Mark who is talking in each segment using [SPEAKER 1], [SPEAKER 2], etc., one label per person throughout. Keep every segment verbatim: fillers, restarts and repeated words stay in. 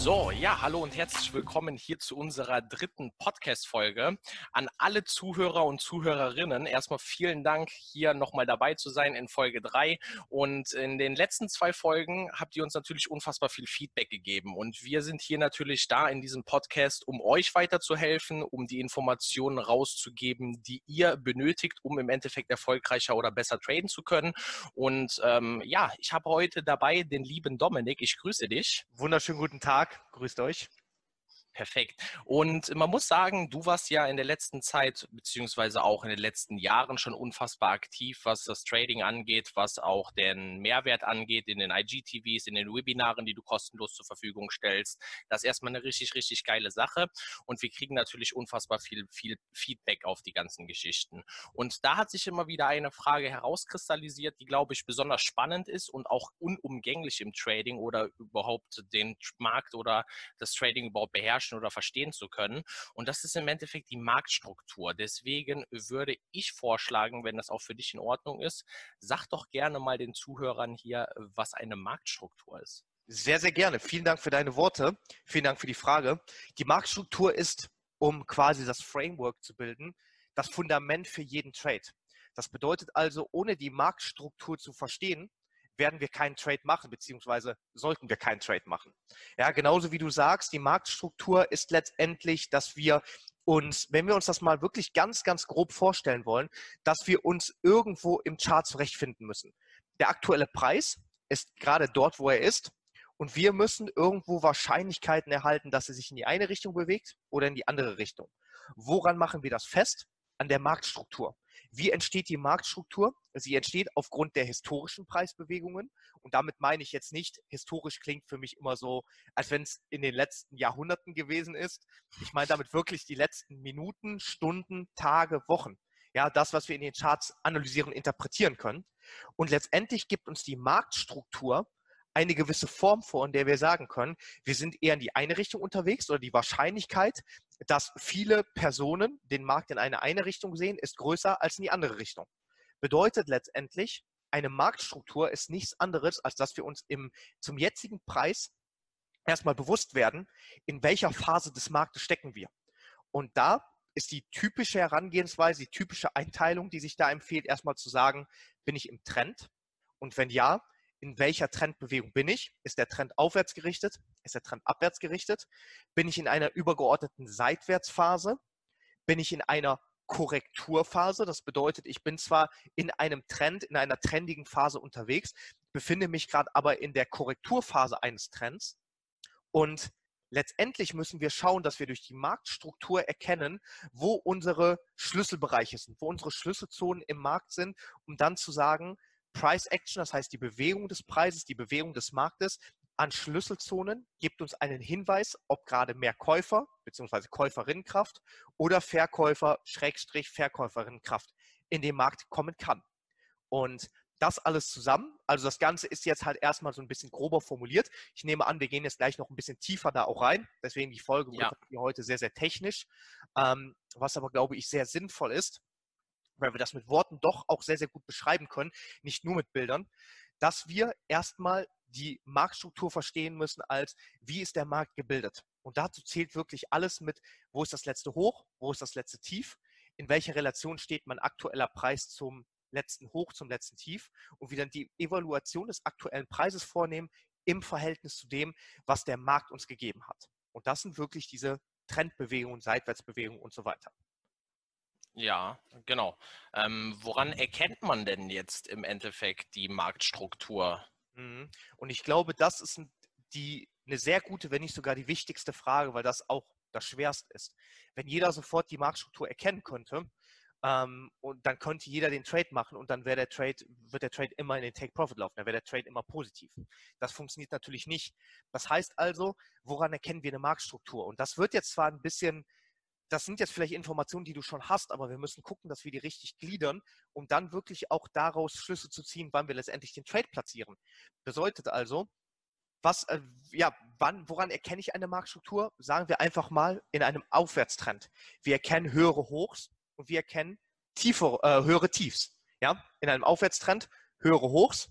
[SPEAKER 1] So, ja, hallo und herzlich willkommen hier zu unserer dritten Podcast-Folge. An alle Zuhörer und Zuhörerinnen erstmal vielen Dank, hier nochmal dabei zu sein in Folge drei. Und in den letzten zwei Folgen habt ihr uns natürlich unfassbar viel Feedback gegeben. Und wir sind hier natürlich da in diesem Podcast, um euch weiterzuhelfen, um die Informationen rauszugeben, die ihr benötigt, um im Endeffekt erfolgreicher oder besser traden zu können. Und ähm, ja, ich habe heute dabei den lieben Dominik. Ich grüße dich.
[SPEAKER 2] Wunderschönen guten Tag, grüßt euch.
[SPEAKER 1] Perfekt. Und man muss sagen, du warst ja in der letzten Zeit, beziehungsweise auch in den letzten Jahren schon unfassbar aktiv, was das Trading angeht, was auch den Mehrwert angeht in den I G T Vs, in den Webinaren, die du kostenlos zur Verfügung stellst. Das ist erstmal eine richtig, richtig geile Sache. Und wir kriegen natürlich unfassbar viel, viel Feedback auf die ganzen Geschichten. Und da hat sich immer wieder eine Frage herauskristallisiert, die, glaube ich, besonders spannend ist und auch unumgänglich im Trading oder überhaupt den Markt oder das Trading überhaupt beherrschen oder verstehen zu können. Und das ist im Endeffekt die Marktstruktur. Deswegen würde ich vorschlagen, wenn das auch für dich in Ordnung ist, sag doch gerne mal den Zuhörern hier, was eine Marktstruktur ist.
[SPEAKER 2] Sehr, sehr gerne. Vielen Dank für deine Worte. Vielen Dank für die Frage. Die Marktstruktur ist, um quasi das Framework zu bilden, das Fundament für jeden Trade. Das bedeutet also, ohne die Marktstruktur zu verstehen, werden wir keinen Trade machen, beziehungsweise sollten wir keinen Trade machen. Ja, genauso wie du sagst, die Marktstruktur ist letztendlich, dass wir uns, wenn wir uns das mal wirklich ganz, ganz grob vorstellen wollen, dass wir uns irgendwo im Chart zurechtfinden müssen. Der aktuelle Preis ist gerade dort, wo er ist, und wir müssen irgendwo Wahrscheinlichkeiten erhalten, dass er sich in die eine Richtung bewegt oder in die andere Richtung. Woran machen wir das fest? An der Marktstruktur. Wie entsteht die Marktstruktur? Sie entsteht aufgrund der historischen Preisbewegungen. Und damit meine ich jetzt nicht, historisch klingt für mich immer so, als wenn es in den letzten Jahrhunderten gewesen ist. Ich meine damit wirklich die letzten Minuten, Stunden, Tage, Wochen. Ja, das, was wir in den Charts analysieren und interpretieren können. Und letztendlich gibt uns die Marktstruktur eine gewisse Form vor, in der wir sagen können, wir sind eher in die eine Richtung unterwegs oder die Wahrscheinlichkeit, dass viele Personen den Markt in eine eine Richtung sehen, ist größer als in die andere Richtung. Bedeutet letztendlich, eine Marktstruktur ist nichts anderes, als dass wir uns im, zum jetzigen Preis erstmal bewusst werden, in welcher Phase des Marktes stecken wir. Und da ist die typische Herangehensweise, die typische Einteilung, die sich da empfiehlt, erstmal zu sagen, bin ich im Trend? Und wenn ja, in welcher Trendbewegung bin ich? Ist der Trend aufwärts gerichtet? Ist der Trend abwärts gerichtet? Bin ich in einer übergeordneten Seitwärtsphase? Bin ich in einer Korrekturphase? Das bedeutet, ich bin zwar in einem Trend, in einer trendigen Phase unterwegs, befinde mich gerade aber in der Korrekturphase eines Trends. Und letztendlich müssen wir schauen, dass wir durch die Marktstruktur erkennen, wo unsere Schlüsselbereiche sind, wo unsere Schlüsselzonen im Markt sind, um dann zu sagen, Price Action, das heißt die Bewegung des Preises, die Bewegung des Marktes an Schlüsselzonen gibt uns einen Hinweis, ob gerade mehr Käufer bzw. Käuferinnenkraft oder Verkäufer Schrägstrich Verkäuferinnenkraft in den Markt kommen kann. Und das alles zusammen, also das Ganze ist jetzt halt erstmal so ein bisschen grober formuliert. Ich nehme an, wir gehen jetzt gleich noch ein bisschen tiefer da auch rein. Deswegen die Folge wird ja heute sehr, sehr technisch, ähm, was aber, glaube ich, sehr sinnvoll ist, weil wir das mit Worten doch auch sehr, sehr gut beschreiben können, nicht nur mit Bildern, dass wir erstmal die Marktstruktur verstehen müssen als, wie ist der Markt gebildet? Und dazu zählt wirklich alles mit, wo ist das letzte Hoch, wo ist das letzte Tief, in welcher Relation steht mein aktueller Preis zum letzten Hoch, zum letzten Tief und wie dann die Evaluation des aktuellen Preises vornehmen im Verhältnis zu dem, was der Markt uns gegeben hat. Und das sind wirklich diese Trendbewegungen, Seitwärtsbewegungen und so weiter.
[SPEAKER 1] Ja, genau. Ähm, woran erkennt man denn jetzt im Endeffekt die Marktstruktur?
[SPEAKER 2] Und ich glaube, das ist die, eine sehr gute, wenn nicht sogar die wichtigste Frage, weil das auch das Schwerste ist. Wenn jeder sofort die Marktstruktur erkennen könnte, ähm, und dann könnte jeder den Trade machen und dann wäre der Trade, wird der Trade immer in den Take-Profit laufen, dann wäre der Trade immer positiv. Das funktioniert natürlich nicht. Das heißt also, woran erkennen wir eine Marktstruktur? Und das wird jetzt zwar ein bisschen Das sind jetzt vielleicht Informationen, die du schon hast, aber wir müssen gucken, dass wir die richtig gliedern, um dann wirklich auch daraus Schlüsse zu ziehen, wann wir letztendlich den Trade platzieren. Bedeutet also, was, äh, ja, wann, woran erkenne ich eine Marktstruktur? Sagen wir einfach mal in einem Aufwärtstrend. Wir erkennen höhere Hochs und wir erkennen tiefer, äh, höhere Tiefs. Ja? In einem Aufwärtstrend höhere Hochs,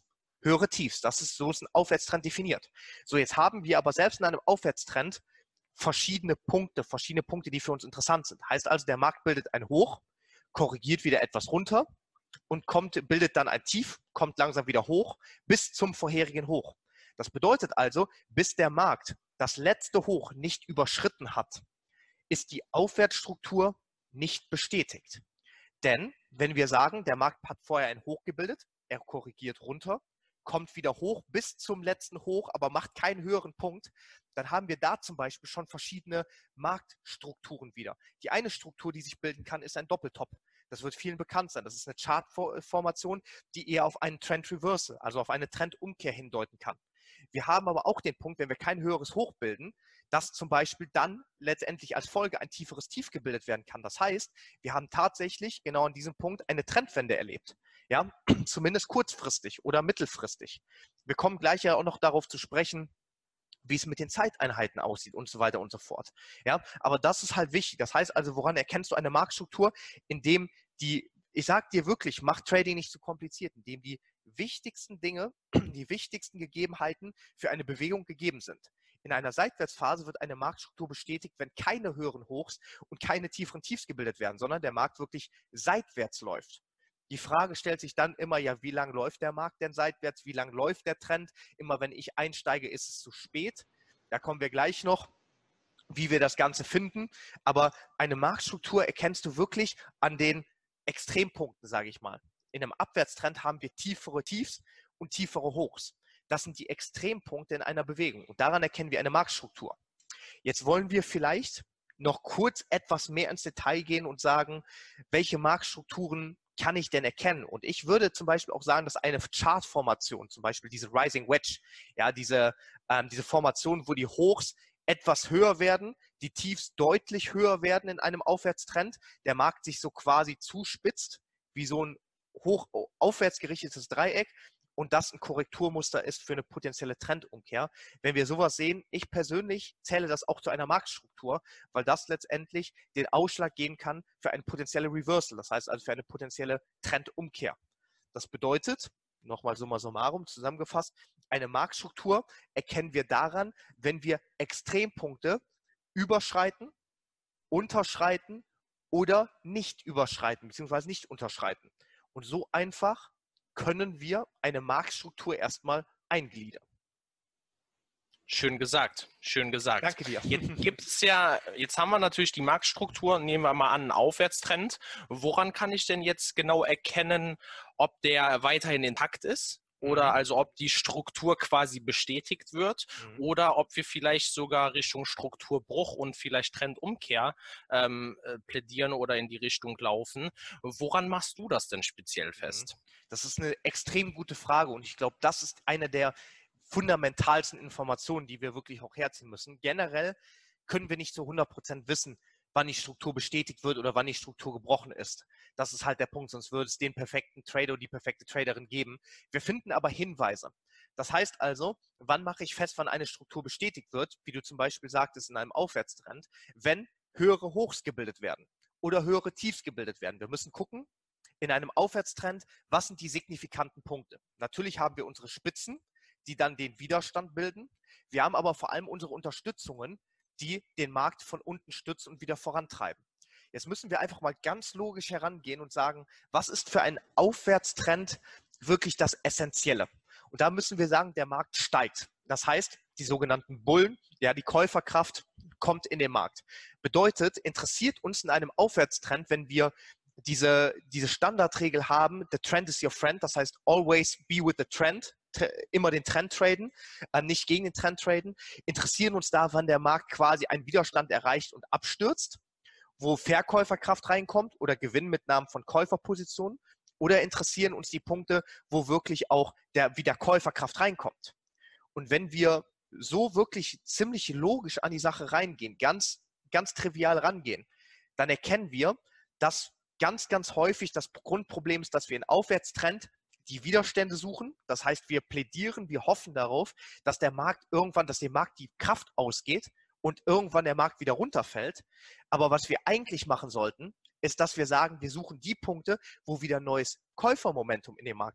[SPEAKER 2] höhere Tiefs. Das ist, so ist ein Aufwärtstrend definiert. So, jetzt haben wir aber selbst in einem Aufwärtstrend verschiedene Punkte, verschiedene Punkte, die für uns interessant sind. Heißt also, der Markt bildet ein Hoch, korrigiert wieder etwas runter und kommt, bildet dann ein Tief, kommt langsam wieder hoch bis zum vorherigen Hoch. Das bedeutet also, bis der Markt das letzte Hoch nicht überschritten hat, ist die Aufwärtsstruktur nicht bestätigt. Denn wenn wir sagen, der Markt hat vorher ein Hoch gebildet, er korrigiert runter, kommt wieder hoch bis zum letzten Hoch, aber macht keinen höheren Punkt, dann haben wir da zum Beispiel schon verschiedene Marktstrukturen wieder. Die eine Struktur, die sich bilden kann, ist ein Doppeltop. Das wird vielen bekannt sein. Das ist eine Chartformation, die eher auf einen Trend Reversal, also auf eine Trendumkehr hindeuten kann. Wir haben aber auch den Punkt, wenn wir kein höheres Hoch bilden, dass zum Beispiel dann letztendlich als Folge ein tieferes Tief gebildet werden kann. Das heißt, wir haben tatsächlich genau an diesem Punkt eine Trendwende erlebt. Ja, zumindest kurzfristig oder mittelfristig. Wir kommen gleich ja auch noch darauf zu sprechen, wie es mit den Zeiteinheiten aussieht und so weiter und so fort. Ja, aber das ist halt wichtig. Das heißt also, woran erkennst du eine Marktstruktur? Indem die, ich sage dir wirklich, mach Trading nicht zu kompliziert, indem die wichtigsten Dinge, die wichtigsten Gegebenheiten für eine Bewegung gegeben sind. In einer Seitwärtsphase wird eine Marktstruktur bestätigt, wenn keine höheren Hochs und keine tieferen Tiefs gebildet werden, sondern der Markt wirklich seitwärts läuft. Die Frage stellt sich dann immer, ja, wie lang läuft der Markt denn seitwärts? Wie lang läuft der Trend? Immer wenn ich einsteige, ist es zu spät. Da kommen wir gleich noch, wie wir das Ganze finden. Aber eine Marktstruktur erkennst du wirklich an den Extrempunkten, sage ich mal. In einem Abwärtstrend haben wir tiefere Tiefs und tiefere Hochs. Das sind die Extrempunkte in einer Bewegung. Und daran erkennen wir eine Marktstruktur. Jetzt wollen wir vielleicht noch kurz etwas mehr ins Detail gehen und sagen, welche Marktstrukturen kann ich denn erkennen? Und ich würde zum Beispiel auch sagen, dass eine Chartformation, zum Beispiel diese Rising Wedge, ja, diese, ähm, diese Formation, wo die Hochs etwas höher werden, die Tiefs deutlich höher werden in einem Aufwärtstrend, der Markt sich so quasi zuspitzt, wie so ein hoch aufwärts gerichtetes Dreieck, und das ein Korrekturmuster ist für eine potenzielle Trendumkehr. Wenn wir sowas sehen, ich persönlich zähle das auch zu einer Marktstruktur, weil das letztendlich den Ausschlag geben kann für eine potenzielle Reversal, das heißt also für eine potenzielle Trendumkehr. Das bedeutet, nochmal summa summarum zusammengefasst, eine Marktstruktur erkennen wir daran, wenn wir Extrempunkte überschreiten, unterschreiten oder nicht überschreiten, beziehungsweise nicht unterschreiten. Und so einfach können wir eine Marktstruktur erstmal eingliedern.
[SPEAKER 1] Schön gesagt, schön gesagt.
[SPEAKER 2] Danke dir.
[SPEAKER 1] Jetzt gibt es ja, jetzt haben wir natürlich die Marktstruktur, nehmen wir mal an, einen Aufwärtstrend. Woran kann ich denn jetzt genau erkennen, ob der weiterhin intakt ist? Oder
[SPEAKER 2] Mhm.
[SPEAKER 1] also ob die Struktur quasi bestätigt wird,
[SPEAKER 2] Mhm.
[SPEAKER 1] oder ob wir vielleicht sogar Richtung Strukturbruch und vielleicht Trendumkehr ähm, äh, plädieren oder in die Richtung laufen. Woran machst du das denn speziell fest?
[SPEAKER 2] Das ist eine extrem gute Frage und ich glaube, das ist eine der fundamentalsten Informationen, die wir wirklich auch herziehen müssen. Generell können wir nicht zu hundert Prozent wissen, wann die Struktur bestätigt wird oder wann die Struktur gebrochen ist. Das ist halt der Punkt, sonst würde es den perfekten Trader oder die perfekte Traderin geben. Wir finden aber Hinweise. Das heißt also, wann mache ich fest, wann eine Struktur bestätigt wird, wie du zum Beispiel sagtest in einem Aufwärtstrend, wenn höhere Hochs gebildet werden oder höhere Tiefs gebildet werden. Wir müssen gucken, in einem Aufwärtstrend, was sind die signifikanten Punkte? Natürlich haben wir unsere Spitzen, die dann den Widerstand bilden. Wir haben aber vor allem unsere Unterstützungen, die den Markt von unten stützen und wieder vorantreiben. Jetzt müssen wir einfach mal ganz logisch herangehen und sagen, was ist für einen Aufwärtstrend wirklich das Essentielle? Und da müssen wir sagen, der Markt steigt. Das heißt, die sogenannten Bullen, ja, die Käuferkraft kommt in den Markt. Bedeutet, interessiert uns in einem Aufwärtstrend, wenn wir diese, diese Standardregel haben, the trend is your friend, das heißt always be with the trend, immer den Trend traden, äh, nicht gegen den Trend traden, interessieren uns da, wann der Markt quasi einen Widerstand erreicht und abstürzt, wo Verkäuferkraft reinkommt oder Gewinnmitnahmen von Käuferpositionen, oder interessieren uns die Punkte, wo wirklich auch der, wieder Käuferkraft reinkommt. Und wenn wir so wirklich ziemlich logisch an die Sache reingehen, ganz, ganz trivial rangehen, dann erkennen wir, dass ganz, ganz häufig das Grundproblem ist, dass wir in Aufwärtstrend die Widerstände suchen. Das heißt, wir plädieren, wir hoffen darauf, dass der Markt irgendwann, dass dem Markt die Kraft ausgeht und irgendwann der Markt wieder runterfällt. Aber was wir eigentlich machen sollten, ist, dass wir sagen, wir suchen die Punkte, wo wieder neues Käufermomentum in den Markt kommt,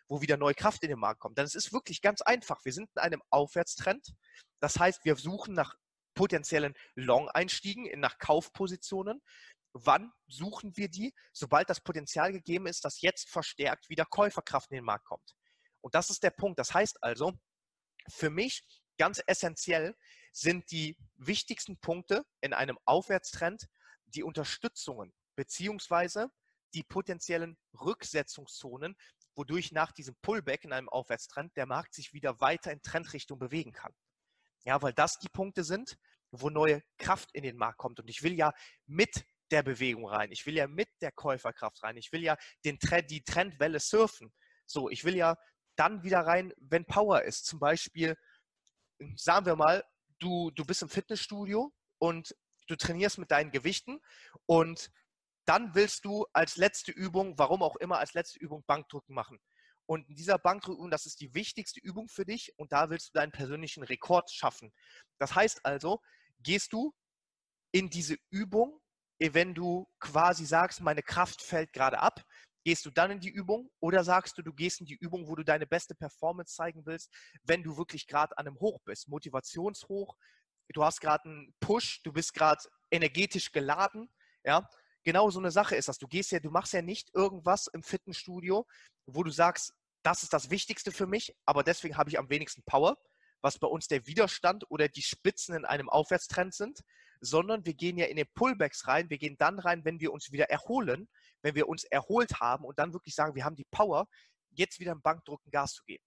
[SPEAKER 2] wo wieder neue Kraft in den Markt kommt. Denn es ist wirklich ganz einfach. Wir sind in einem Aufwärtstrend. Das heißt, wir suchen nach potenziellen Long-Einstiegen, nach Kaufpositionen. Wann suchen wir die? Sobald das Potenzial gegeben ist, dass jetzt verstärkt wieder Käuferkraft in den Markt kommt. Und das ist der Punkt. Das heißt also, für mich ganz essentiell sind die wichtigsten Punkte in einem Aufwärtstrend die Unterstützungen beziehungsweise die potenziellen Rücksetzungszonen, wodurch nach diesem Pullback in einem Aufwärtstrend der Markt sich wieder weiter in Trendrichtung bewegen kann. Ja, weil das die Punkte sind, wo neue Kraft in den Markt kommt. Und ich will ja mit der Bewegung rein. Ich will ja mit der Käuferkraft rein. Ich will ja den Trend, die Trendwelle surfen. So, ich will ja dann wieder rein, wenn Power ist. Zum Beispiel, sagen wir mal, du, du bist im Fitnessstudio und du trainierst mit deinen Gewichten und dann willst du als letzte Übung, warum auch immer, als letzte Übung Bankdrücken machen. Und in dieser Bankdrückung, das ist die wichtigste Übung für dich und da willst du deinen persönlichen Rekord schaffen. Das heißt also, gehst du in diese Übung, wenn du quasi sagst, meine Kraft fällt gerade ab, gehst du dann in die Übung oder sagst du, du gehst in die Übung, wo du deine beste Performance zeigen willst, wenn du wirklich gerade an einem Hoch bist, Motivationshoch, du hast gerade einen Push, du bist gerade energetisch geladen, ja, genau so eine Sache ist das. Du gehst ja, du machst ja nicht irgendwas im Fitnessstudio, wo du sagst, das ist das Wichtigste für mich, aber deswegen habe ich am wenigsten Power, was bei uns der Widerstand oder die Spitzen in einem Aufwärtstrend sind, sondern wir gehen ja in den Pullbacks rein, wir gehen dann rein, wenn wir uns wieder erholen, wenn wir uns erholt haben und dann wirklich sagen, wir haben die Power, jetzt wieder im Bankdrücken Gas zu geben.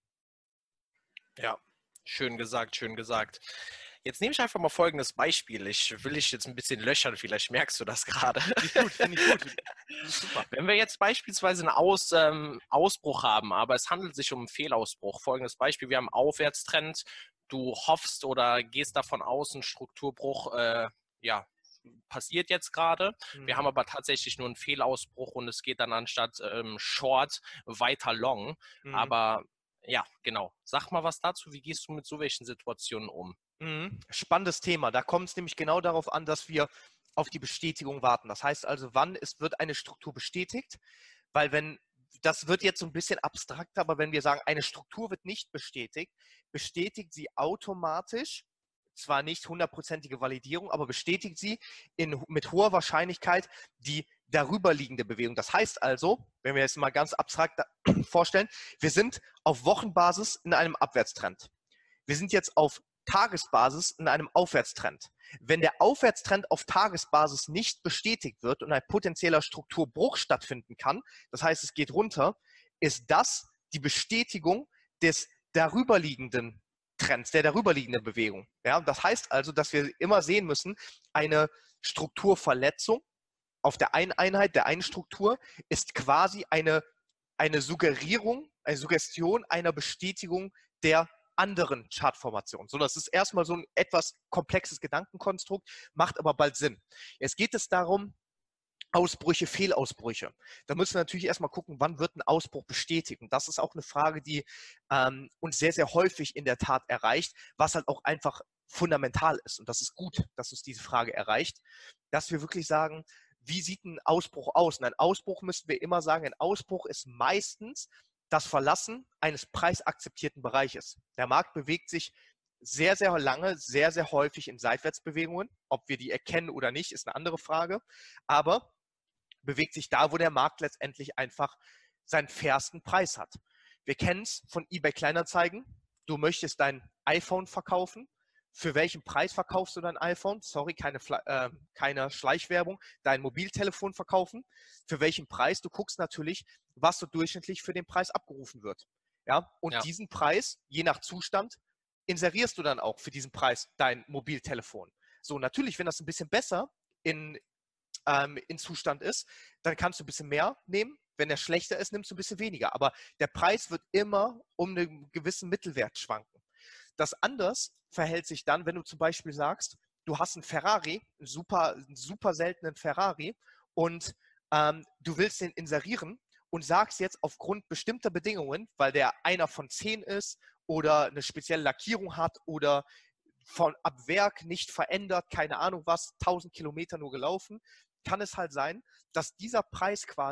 [SPEAKER 1] Ja, schön gesagt, schön gesagt. Jetzt nehme ich einfach mal folgendes Beispiel. Ich will dich jetzt ein bisschen löchern, vielleicht merkst du das gerade.
[SPEAKER 2] Finde ich gut, finde ich gut.
[SPEAKER 1] Super. Wenn wir jetzt beispielsweise einen Aus, ähm, Ausbruch haben, aber es handelt sich um einen Fehlausbruch. Folgendes Beispiel, wir haben einen Aufwärtstrend, du hoffst oder gehst davon aus, ein Strukturbruch, äh, ja, passiert jetzt gerade.
[SPEAKER 2] Mhm.
[SPEAKER 1] Wir haben aber tatsächlich nur einen Fehlausbruch und es geht dann anstatt ähm, Short weiter Long.
[SPEAKER 2] Mhm.
[SPEAKER 1] Aber ja, genau. Sag mal was dazu. Wie gehst du mit so welchen Situationen um?
[SPEAKER 2] Mhm. Spannendes Thema. Da kommt es nämlich genau darauf an, dass wir auf die Bestätigung warten. Das heißt also, wann ist, wird eine Struktur bestätigt? Weil wenn, das wird jetzt so ein bisschen abstrakter, aber wenn wir sagen, eine Struktur wird nicht bestätigt, bestätigt sie automatisch, zwar nicht hundertprozentige Validierung, aber bestätigt sie in, mit hoher Wahrscheinlichkeit die darüberliegende Bewegung. Das heißt also, wenn wir jetzt mal ganz abstrakt vorstellen, wir sind auf Wochenbasis in einem Abwärtstrend. Wir sind jetzt auf Tagesbasis in einem Aufwärtstrend. Wenn der Aufwärtstrend auf Tagesbasis nicht bestätigt wird und ein potenzieller Strukturbruch stattfinden kann, das heißt, es geht runter, ist das die Bestätigung des darüberliegenden Trends, der darüberliegenden Bewegung. Ja, das heißt also, dass wir immer sehen müssen, eine Strukturverletzung auf der einen Einheit, der einen Struktur, ist quasi eine, eine Suggerierung, eine Suggestion einer Bestätigung der anderen Chartformationen. So, das ist erstmal so ein etwas komplexes Gedankenkonstrukt, macht aber bald Sinn. Jetzt geht es darum, Ausbrüche, Fehlausbrüche. Da müssen wir natürlich erstmal gucken, wann wird ein Ausbruch bestätigt. Und das ist auch eine Frage, die ähm, uns sehr, sehr häufig in der Tat erreicht, was halt auch einfach fundamental ist. Und das ist gut, dass uns diese Frage erreicht, dass wir wirklich sagen, wie sieht ein Ausbruch aus? Und ein Ausbruch müssen wir immer sagen, ein Ausbruch ist meistens das Verlassen eines preisakzeptierten Bereiches. Der Markt bewegt sich sehr, sehr lange, sehr, sehr häufig in Seitwärtsbewegungen. Ob wir die erkennen oder nicht, ist eine andere Frage. Aber bewegt sich da, wo der Markt letztendlich einfach seinen fairsten Preis hat. Wir kennen es von eBay Kleinanzeigen. Du möchtest dein iPhone verkaufen. Für welchen Preis verkaufst du dein iPhone? Sorry, keine, äh, keine Schleichwerbung. Dein Mobiltelefon verkaufen. Für welchen Preis? Du guckst natürlich, was so durchschnittlich für den Preis abgerufen wird. Ja? Und ja. diesen Preis, je nach Zustand, inserierst du dann auch für diesen Preis dein Mobiltelefon. So, natürlich, wenn das ein bisschen besser in, ähm, in Zustand ist, dann kannst du ein bisschen mehr nehmen. Wenn er schlechter ist, nimmst du ein bisschen weniger. Aber der Preis wird immer um einen gewissen Mittelwert schwanken. Das anders verhält sich dann, wenn du zum Beispiel sagst, du hast einen Ferrari, einen super, einen super seltenen Ferrari und ähm, du willst den inserieren und sagst jetzt aufgrund bestimmter Bedingungen, weil der einer von zehn ist oder eine spezielle Lackierung hat oder von ab Werk nicht verändert, keine Ahnung was, tausend Kilometer nur gelaufen, kann es halt sein, dass dieser Preis quasi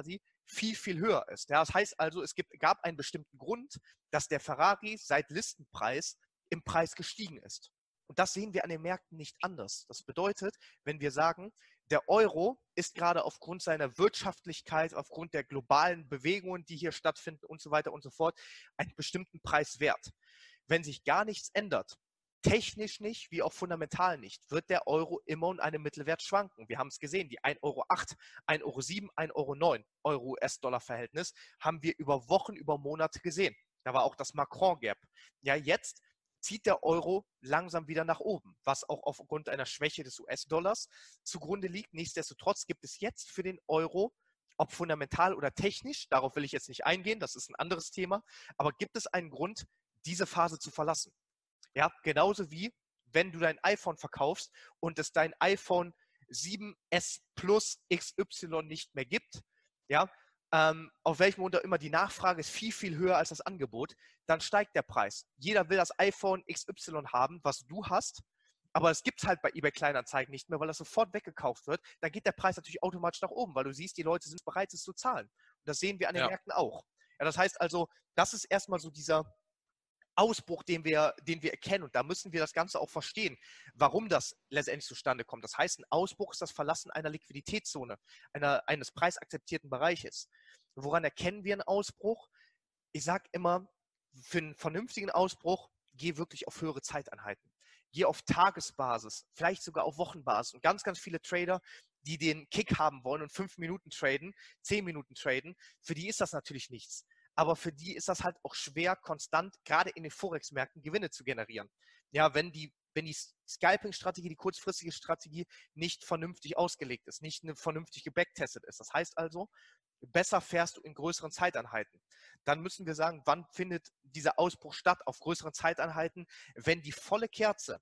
[SPEAKER 2] viel, viel höher ist. Ja, das heißt also, es gibt, gab einen bestimmten Grund, dass der Ferrari seit Listenpreis im Preis gestiegen ist. Und das sehen wir an den Märkten nicht anders. Das bedeutet, wenn wir sagen, der Euro ist gerade aufgrund seiner Wirtschaftlichkeit, aufgrund der globalen Bewegungen, die hier stattfinden und so weiter und so fort, einen bestimmten Preis wert. Wenn sich gar nichts ändert, technisch nicht, wie auch fundamental nicht, wird der Euro immer in einem Mittelwert schwanken. Wir haben es gesehen, die ein Euro acht, ein Euro sieben, ein Euro neun Euro-U S-Dollar-Verhältnis haben wir über Wochen, über Monate gesehen. Da war auch das Macron-Gap. Ja, jetzt zieht der Euro langsam wieder nach oben, was auch aufgrund einer Schwäche des U S-Dollars zugrunde liegt. Nichtsdestotrotz gibt es jetzt für den Euro, ob fundamental oder technisch, darauf will ich jetzt nicht eingehen, das ist ein anderes Thema, aber gibt es einen Grund, diese Phase zu verlassen? Ja, genauso wie wenn du dein iPhone verkaufst und es dein iPhone sieben S Plus X Y nicht mehr gibt, ja, ähm, auf welchem unter immer die Nachfrage ist viel, viel höher als das Angebot, dann steigt der Preis. Jeder will das iPhone X Y haben, was du hast, aber es gibt es halt bei eBay Kleinanzeigen nicht mehr, weil das sofort weggekauft wird. Dann geht der Preis natürlich automatisch nach oben, weil du siehst, die Leute sind bereit, es zu zahlen. Und das sehen wir an den
[SPEAKER 1] Ja.
[SPEAKER 2] Märkten auch. Ja, das heißt also, das ist erstmal so dieser Ausbruch, den wir, den wir erkennen. Und da müssen wir das Ganze auch verstehen, warum das letztendlich zustande kommt. Das heißt, ein Ausbruch ist das Verlassen einer Liquiditätszone, einer, eines preisakzeptierten Bereiches. Woran erkennen wir einen Ausbruch? Ich sage immer, für einen vernünftigen Ausbruch, geh wirklich auf höhere Zeiteinheiten. Geh auf Tagesbasis, vielleicht sogar auf Wochenbasis. Und ganz, ganz viele Trader, die den Kick haben wollen und fünf Minuten traden, zehn Minuten traden, für die ist das natürlich nichts. Aber für die ist das halt auch schwer, konstant, gerade in den Forex-Märkten, Gewinne zu generieren. Ja, wenn die, wenn die Scalping-Strategie, die kurzfristige Strategie nicht vernünftig ausgelegt ist, nicht eine vernünftig gebacktestet ist. Das heißt also, besser fährst du in größeren Zeiteinheiten. Dann müssen wir sagen, wann findet dieser Ausbruch statt auf größeren Zeiteinheiten, wenn die volle Kerze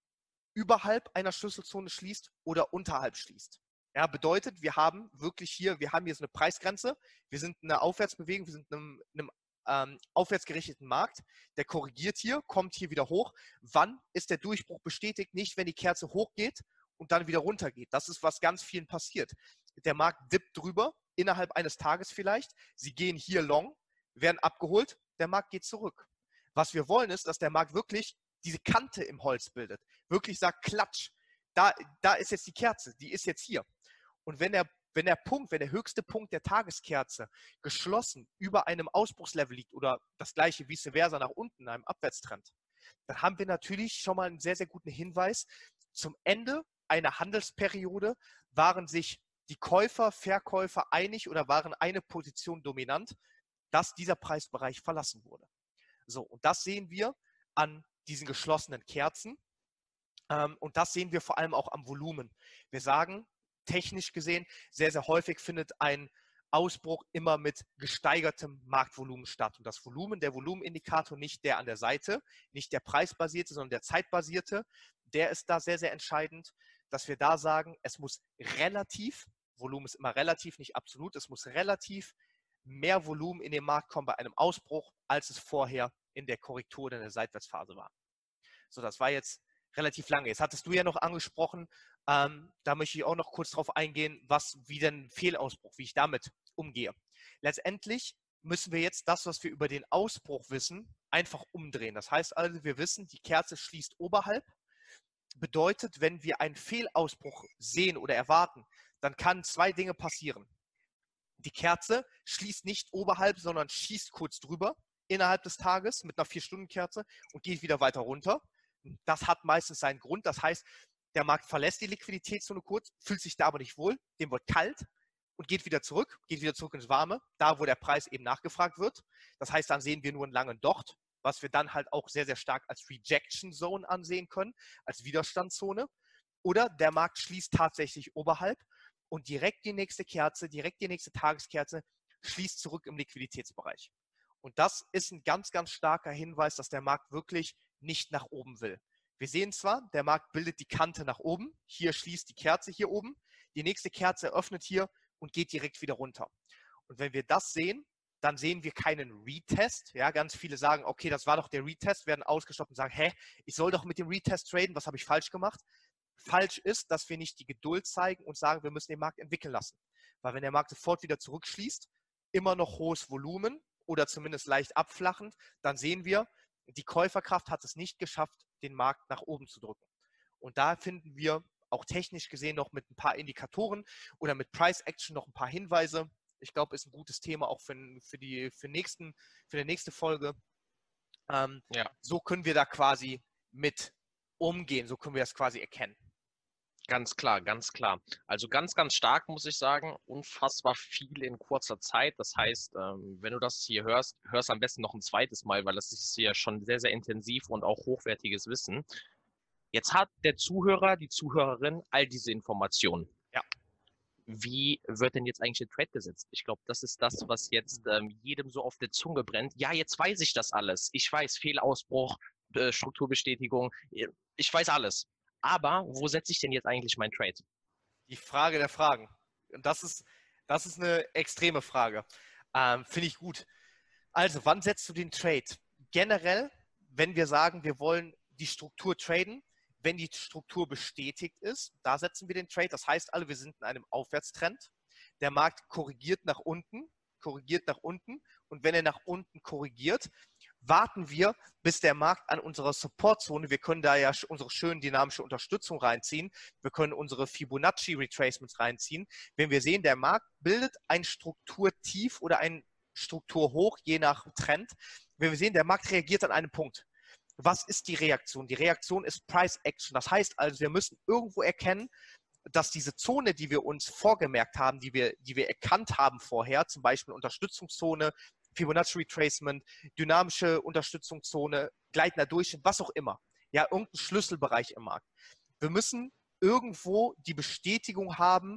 [SPEAKER 2] überhalb einer Schlüsselzone schließt oder unterhalb schließt. Ja, bedeutet, wir haben wirklich hier, wir haben hier so eine Preisgrenze, wir sind in einer Aufwärtsbewegung, wir sind in einem, in einem ähm, aufwärtsgerichteten Markt, der korrigiert hier, kommt hier wieder hoch. Wann ist der Durchbruch bestätigt? Nicht, wenn die Kerze hochgeht und dann wieder runtergeht. Das ist, was ganz vielen passiert. Der Markt dippt drüber, innerhalb eines Tages vielleicht, sie gehen hier long, werden abgeholt, der Markt geht zurück. Was wir wollen ist, dass der Markt wirklich diese Kante im Holz bildet, wirklich sagt, klatsch, da, da ist jetzt die Kerze, die ist jetzt hier. Und wenn der, wenn der Punkt, wenn der höchste Punkt der Tageskerze geschlossen über einem Ausbruchslevel liegt oder das gleiche vice versa nach unten in einem Abwärtstrend, dann haben wir natürlich schon mal einen sehr, sehr guten Hinweis. Zum Ende einer Handelsperiode waren sich die Käufer, Verkäufer einig oder waren eine Position dominant, dass dieser Preisbereich verlassen wurde. So, und das sehen wir an diesen geschlossenen Kerzen. Ähm, und das sehen wir vor allem auch am Volumen. Wir sagen, technisch gesehen, sehr, sehr häufig findet ein Ausbruch immer mit gesteigertem Marktvolumen statt. Und das Volumen, der Volumenindikator, nicht der an der Seite, nicht der preisbasierte, sondern der zeitbasierte, der ist da sehr, sehr entscheidend, dass wir da sagen, es muss relativ, Volumen ist immer relativ, nicht absolut, es muss relativ mehr Volumen in den Markt kommen bei einem Ausbruch, als es vorher in der Korrektur oder in der Seitwärtsphase war. So, das war jetzt relativ lange. Jetzt hattest du ja noch angesprochen, ähm, da möchte ich auch noch kurz drauf eingehen, was wie denn Fehlausbruch, wie ich damit umgehe. Letztendlich müssen wir jetzt das, was wir über den Ausbruch wissen, einfach umdrehen. Das heißt also, wir wissen, die Kerze schließt oberhalb. Bedeutet, wenn wir einen Fehlausbruch sehen oder erwarten, dann kann zwei Dinge passieren. Die Kerze schließt nicht oberhalb, sondern schießt kurz drüber innerhalb des Tages mit einer vier Stunden Kerze und geht wieder weiter runter. Das hat meistens seinen Grund. Das heißt, der Markt verlässt die Liquiditätszone kurz, fühlt sich da aber nicht wohl, dem wird kalt und geht wieder zurück, geht wieder zurück ins Warme, da wo der Preis eben nachgefragt wird. Das heißt, dann sehen wir nur einen langen Docht, was wir dann halt auch sehr, sehr stark als Rejection Zone ansehen können, als Widerstandszone. Oder der Markt schließt tatsächlich oberhalb und direkt die nächste Kerze, direkt die nächste Tageskerze schließt zurück im Liquiditätsbereich. Und das ist ein ganz, ganz starker Hinweis, dass der Markt wirklich nicht nach oben will. Wir sehen zwar, der Markt bildet die Kante nach oben, hier schließt die Kerze hier oben, die nächste Kerze öffnet hier und geht direkt wieder runter. Und wenn wir das sehen, dann sehen wir keinen Retest. Ja, ganz viele sagen, okay, das war doch der Retest, werden ausgestoppt und sagen, hä, ich soll doch mit dem Retest traden, was habe ich falsch gemacht? Falsch ist, dass wir nicht die Geduld zeigen und sagen, wir müssen den Markt entwickeln lassen. Weil wenn der Markt sofort wieder zurückschließt, immer noch hohes Volumen oder zumindest leicht abflachend, dann sehen wir, die Käuferkraft hat es nicht geschafft, den Markt nach oben zu drücken. Und da finden wir auch technisch gesehen noch mit ein paar Indikatoren oder mit Price Action noch ein paar Hinweise. Ich glaube, ist ein gutes Thema auch für, für, die, für, nächsten, für die nächste Folge. Ähm,
[SPEAKER 1] Ja.
[SPEAKER 2] So können wir da quasi mit umgehen, so können wir das quasi erkennen.
[SPEAKER 1] Ganz klar, ganz klar. Also ganz, ganz stark, muss ich sagen. Unfassbar viel in kurzer Zeit. Das heißt, ähm, wenn du das hier hörst, hörst am besten noch ein zweites Mal, weil das ist hier schon sehr, sehr intensiv und auch hochwertiges Wissen. Jetzt hat der Zuhörer, die Zuhörerin all diese Informationen.
[SPEAKER 2] Ja.
[SPEAKER 1] Wie wird denn jetzt eigentlich der Trade gesetzt? Ich glaube, das ist das, was jetzt ähm, jedem so auf der Zunge brennt. Ja, jetzt weiß ich das alles. Ich weiß Fehlausbruch, äh, Strukturbestätigung. Ich weiß alles. Aber wo setze ich denn jetzt eigentlich meinen Trade?
[SPEAKER 2] Die Frage der Fragen. Und das ist, das ist eine extreme Frage. Ähm, Finde ich gut. Also, wann setzt du den Trade? Generell, wenn wir sagen, wir wollen die Struktur traden, wenn die Struktur bestätigt ist, da setzen wir den Trade. Das heißt alle, wir sind in einem Aufwärtstrend. Der Markt korrigiert nach unten, korrigiert nach unten. Und wenn er nach unten korrigiert, warten wir, bis der Markt an unserer Supportzone, wir können da ja unsere schöne dynamische Unterstützung reinziehen, wir können unsere Fibonacci Retracements reinziehen. Wenn wir sehen, der Markt bildet ein Strukturtief oder ein Strukturhoch, je nach Trend. Wenn wir sehen, der Markt reagiert an einem Punkt. Was ist die Reaktion? Die Reaktion ist Price Action. Das heißt also, wir müssen irgendwo erkennen, dass diese Zone, die wir uns vorgemerkt haben, die wir, die wir erkannt haben vorher, zum Beispiel Unterstützungszone, Fibonacci Retracement, dynamische Unterstützungszone, gleitender Durchschnitt, was auch immer. Ja, irgendein Schlüsselbereich im Markt. Wir müssen irgendwo die Bestätigung haben,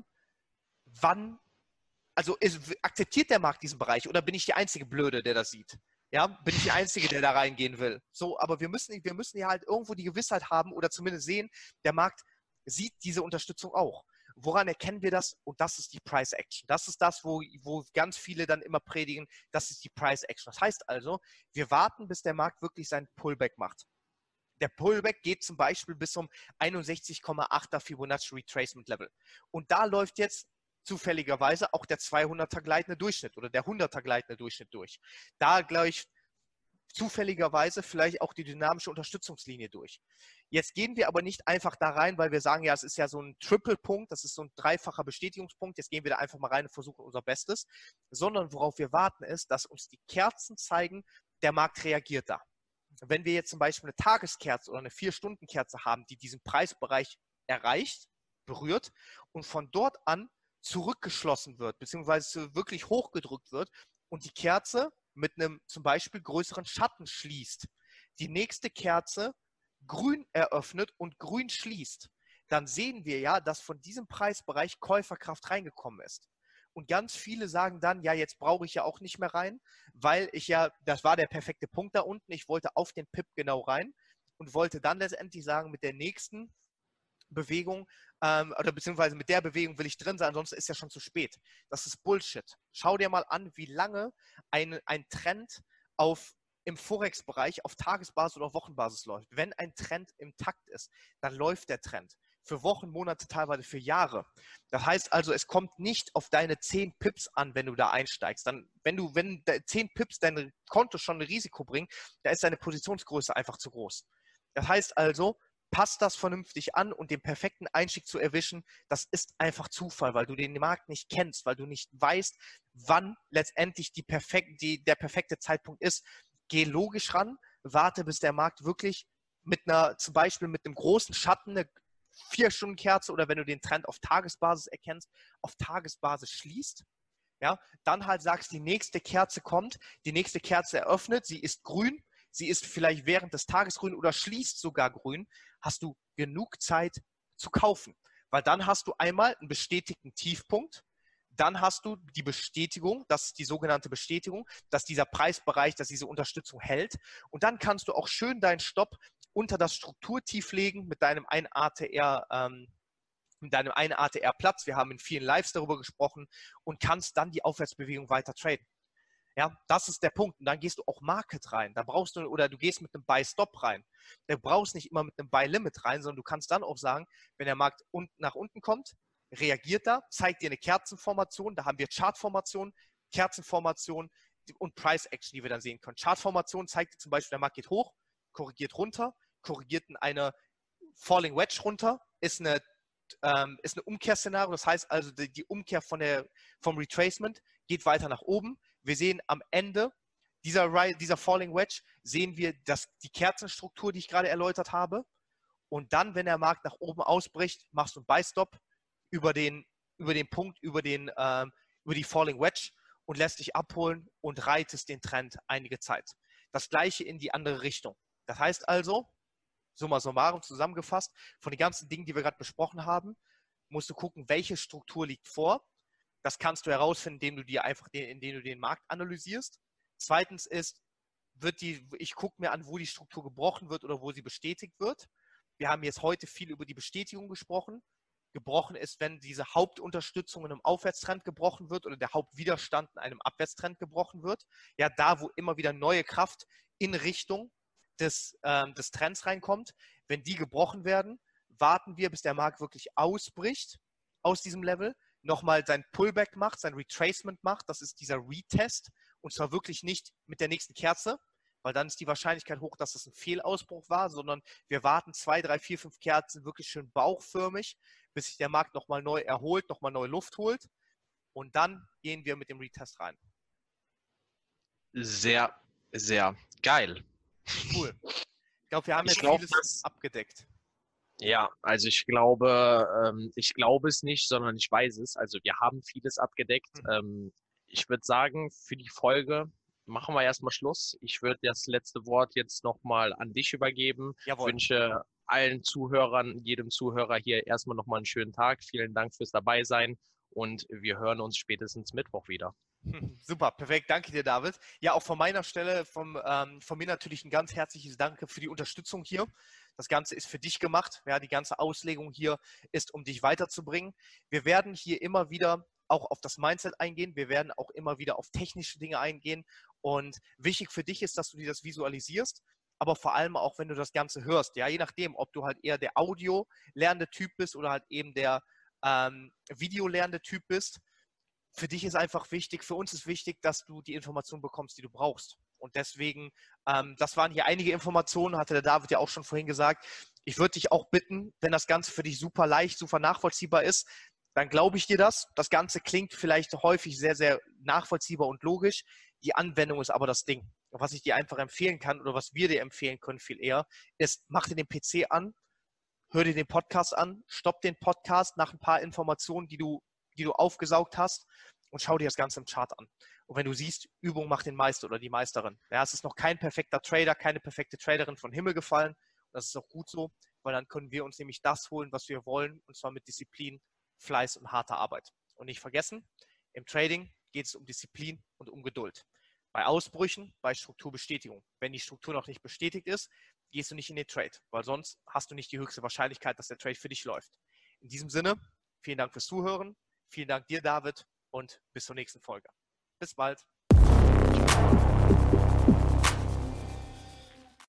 [SPEAKER 2] wann, also ist, akzeptiert der Markt diesen Bereich oder bin ich der einzige Blöde, der das sieht? Ja, bin ich der Einzige, der da reingehen will? So, aber wir müssen, wir müssen ja halt irgendwo die Gewissheit haben oder zumindest sehen, der Markt sieht diese Unterstützung auch. Woran erkennen wir das? Und das ist die Price Action. Das ist das, wo, wo ganz viele dann immer predigen, das ist die Price Action. Das heißt also, wir warten, bis der Markt wirklich seinen Pullback macht. Der Pullback geht zum Beispiel bis zum einundsechzig Komma achter Fibonacci Retracement Level. Und da läuft jetzt zufälligerweise auch der zweihunderter gleitende Durchschnitt oder der hunderter gleitende Durchschnitt durch. Da gleich zufälligerweise vielleicht auch die dynamische Unterstützungslinie durch. Jetzt gehen wir aber nicht einfach da rein, weil wir sagen, ja, es ist ja so ein Triple-Punkt, das ist so ein dreifacher Bestätigungspunkt, jetzt gehen wir da einfach mal rein und versuchen unser Bestes, sondern worauf wir warten ist, dass uns die Kerzen zeigen, der Markt reagiert da. Wenn wir jetzt zum Beispiel eine Tageskerze oder eine vier-Stunden-Kerze haben, die diesen Preisbereich erreicht, berührt und von dort an zurückgeschlossen wird, beziehungsweise wirklich hochgedrückt wird und die Kerze mit einem zum Beispiel größeren Schatten schließt, die nächste Kerze grün eröffnet und grün schließt, dann sehen wir ja, dass von diesem Preisbereich Käuferkraft reingekommen ist. Und ganz viele sagen dann, ja, jetzt brauche ich ja auch nicht mehr rein, weil ich ja, das war der perfekte Punkt da unten, ich wollte auf den Pip genau rein und wollte dann letztendlich sagen, mit der nächsten Bewegung ähm, oder beziehungsweise mit der Bewegung will ich drin sein, ansonsten ist ja schon zu spät. Das ist Bullshit. Schau dir mal an, wie lange ein, ein Trend auf, im Forex-Bereich auf Tagesbasis oder Wochenbasis läuft. Wenn ein Trend im Takt ist, dann läuft der Trend. Für Wochen, Monate, teilweise für Jahre. Das heißt also, es kommt nicht auf deine zehn Pips an, wenn du da einsteigst. Dann, wenn du, wenn zehn Pips dein Konto schon ein Risiko bringen, da ist deine Positionsgröße einfach zu groß. Das heißt also, passt das vernünftig an und den perfekten Einstieg zu erwischen, das ist einfach Zufall, weil du den Markt nicht kennst, weil du nicht weißt, wann letztendlich die perfekt, die, der perfekte Zeitpunkt ist. Geh logisch ran, warte, bis der Markt wirklich mit einer, zum Beispiel mit einem großen Schatten, eine Vier-Stunden-Kerze oder wenn du den Trend auf Tagesbasis erkennst, auf Tagesbasis schließt. Ja, dann halt sagst, die nächste Kerze kommt, die nächste Kerze eröffnet, sie ist grün, sie ist vielleicht während des Tages grün oder schließt sogar grün, hast du genug Zeit zu kaufen. Weil dann hast du einmal einen bestätigten Tiefpunkt, dann hast du die Bestätigung, das ist die sogenannte Bestätigung, dass dieser Preisbereich, dass diese Unterstützung hält und dann kannst du auch schön deinen Stopp unter das Strukturtief legen mit deinem ein A T R, ähm, mit deinem ein A T R-Platz. Wir haben in vielen Lives darüber gesprochen und kannst dann die Aufwärtsbewegung weiter traden. Ja, das ist der Punkt. Und dann gehst du auch Market rein. Da brauchst du, oder du gehst mit einem Buy-Stop rein. Du brauchst nicht immer mit einem Buy-Limit rein, sondern du kannst dann auch sagen, wenn der Markt unten nach unten kommt, reagiert da, zeigt dir eine Kerzenformation, da haben wir Chartformation, Kerzenformation und Price Action, die wir dann sehen können. Chartformation zeigt dir zum Beispiel, der Markt geht hoch, korrigiert runter, korrigiert in eine Falling Wedge runter, ist eine, ähm, ist ein Umkehrszenario, das heißt also die, die Umkehr von der, vom Retracement geht weiter nach oben. Wir sehen am Ende dieser, dieser Falling Wedge, sehen wir das, die Kerzenstruktur, die ich gerade erläutert habe. Und dann, wenn der Markt nach oben ausbricht, machst du einen Buy-Stop über den, über den Punkt, über, den, ähm, über die Falling Wedge und lässt dich abholen und reitest den Trend einige Zeit. Das gleiche in die andere Richtung. Das heißt also, summa summarum zusammengefasst, von den ganzen Dingen, die wir gerade besprochen haben, musst du gucken, welche Struktur liegt vor. Das kannst du herausfinden, indem du dir einfach den, indem du den Markt analysierst. Zweitens ist, wird die, ich gucke mir an, wo die Struktur gebrochen wird oder wo sie bestätigt wird. Wir haben jetzt heute viel über die Bestätigung gesprochen. Gebrochen ist, wenn diese Hauptunterstützung in einem Aufwärtstrend gebrochen wird oder der Hauptwiderstand in einem Abwärtstrend gebrochen wird. Ja, da, wo immer wieder neue Kraft in Richtung des, ähm, des Trends reinkommt. Wenn die gebrochen werden, warten wir, bis der Markt wirklich ausbricht aus diesem Level, nochmal sein Pullback macht, sein Retracement macht. Das ist dieser Retest. Und zwar wirklich nicht mit der nächsten Kerze, weil dann ist die Wahrscheinlichkeit hoch, dass das ein Fehlausbruch war, sondern wir warten zwei, drei, vier, fünf Kerzen wirklich schön bauchförmig, bis sich der Markt nochmal neu erholt, nochmal neue Luft holt. Und dann gehen wir mit dem Retest rein.
[SPEAKER 3] Sehr, sehr geil.
[SPEAKER 2] Cool. Ich glaube, wir haben
[SPEAKER 3] Ich
[SPEAKER 2] jetzt
[SPEAKER 3] glaub,
[SPEAKER 2] vieles
[SPEAKER 3] das-
[SPEAKER 2] abgedeckt.
[SPEAKER 3] Ja, also ich glaube, ähm, ich glaube es nicht, sondern ich weiß es. Also wir haben vieles abgedeckt.
[SPEAKER 2] Mhm.
[SPEAKER 3] Ähm, ich würde sagen, für die Folge machen wir erstmal Schluss. Ich würde das letzte Wort jetzt nochmal an dich übergeben. Ich
[SPEAKER 2] Jawohl.
[SPEAKER 3] wünsche allen Zuhörern, jedem Zuhörer hier erstmal nochmal einen schönen Tag. Vielen Dank fürs Dabeisein und wir hören uns spätestens Mittwoch wieder.
[SPEAKER 2] Super, perfekt. Danke dir, David. Ja, auch von meiner Stelle, vom, ähm, von mir natürlich ein ganz herzliches Danke für die Unterstützung hier. Das Ganze ist für dich gemacht. Ja, die ganze Auslegung hier ist, um dich weiterzubringen. Wir werden hier immer wieder auch auf das Mindset eingehen. Wir werden auch immer wieder auf technische Dinge eingehen. Und wichtig für dich ist, dass du dir das visualisierst, aber vor allem auch, wenn du das Ganze hörst. Ja, je nachdem, ob du halt eher der Audio lernende Typ bist oder halt eben der ähm, Video lernende Typ bist. Für dich ist einfach wichtig, für uns ist wichtig, dass du die Informationen bekommst, die du brauchst. Und deswegen, ähm, das waren hier einige Informationen, hatte der David ja auch schon vorhin gesagt. Ich würde dich auch bitten, wenn das Ganze für dich super leicht, super nachvollziehbar ist, dann glaube ich dir das. Das Ganze klingt vielleicht häufig sehr, sehr nachvollziehbar und logisch. Die Anwendung ist aber das Ding. Und was ich dir einfach empfehlen kann oder was wir dir empfehlen können viel eher, ist, mach dir den P C an, hör dir den Podcast an, stopp den Podcast nach ein paar Informationen, die du die du aufgesaugt hast und schau dir das Ganze im Chart an. Und wenn du siehst, Übung macht den Meister oder die Meisterin. Ja, es ist noch kein perfekter Trader, keine perfekte Traderin von Himmel gefallen. Das ist auch gut so, weil dann können wir uns nämlich das holen, was wir wollen, und zwar mit Disziplin, Fleiß und harter Arbeit. Und nicht vergessen, im Trading geht es um Disziplin und um Geduld. Bei Ausbrüchen, bei Strukturbestätigung. Wenn die Struktur noch nicht bestätigt ist, gehst du nicht in den Trade, weil sonst hast du nicht die höchste Wahrscheinlichkeit, dass der Trade für dich läuft. In diesem Sinne, vielen Dank fürs Zuhören. Vielen Dank dir, David, und bis zur nächsten Folge. Bis bald.